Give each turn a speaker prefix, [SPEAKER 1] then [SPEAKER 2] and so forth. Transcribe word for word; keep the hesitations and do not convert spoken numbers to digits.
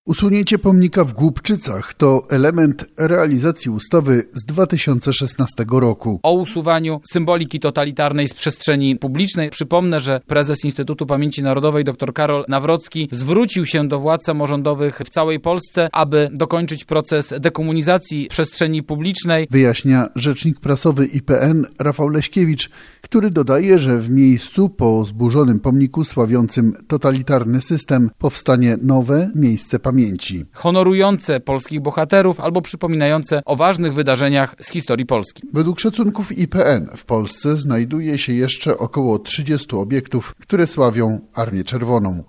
[SPEAKER 1] Usunięcie pomnika w Głubczycach to element realizacji ustawy z dwa tysiące szesnastego roku.
[SPEAKER 2] O usuwaniu symboliki totalitarnej z przestrzeni publicznej. Przypomnę, że prezes Instytutu Pamięci Narodowej dr Karol Nawrocki zwrócił się do władz samorządowych w całej Polsce, aby dokończyć proces dekomunizacji przestrzeni publicznej.
[SPEAKER 1] Wyjaśnia rzecznik prasowy I P N Rafał Leśkiewicz, który dodaje, że w miejscu po zburzonym pomniku sławiącym totalitarny system powstanie nowe miejsce pamięci.
[SPEAKER 2] Honorujące polskich bohaterów albo przypominające o ważnych wydarzeniach z historii Polski.
[SPEAKER 1] Według szacunków I P N w Polsce znajduje się jeszcze około trzydziestu obiektów, które sławią Armię Czerwoną.